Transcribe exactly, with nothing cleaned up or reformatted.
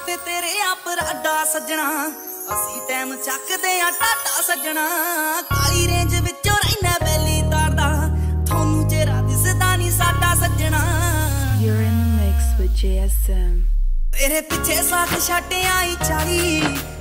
ਤੇ ਤੇਰੇ ਆ ਪਰਾਡਾ ਸੱਜਣਾ ਅਸੀਂ ਟਾਈਮ ਚੱਕਦੇ ਆ ਟਾਟਾ ਸੱਜਣਾ ਕਾਲੀ ਰੇਂਜ ਵਿੱਚੋਂ ਰਹਿਣਾ ਬੈਲੀ ਤਾਰਦਾ ਤੁਹਾਨੂੰ ਚਿਹਰਾ ਦਿਸਦਾ ਨਹੀਂ ਸਾਡਾ ਸੱਜਣਾ You're in the mix with J S M ਤੇਰੇ ਪਿੱਛੇ ਸਾਥ ਛੱਡ ਆਈ ਚਾਲੀ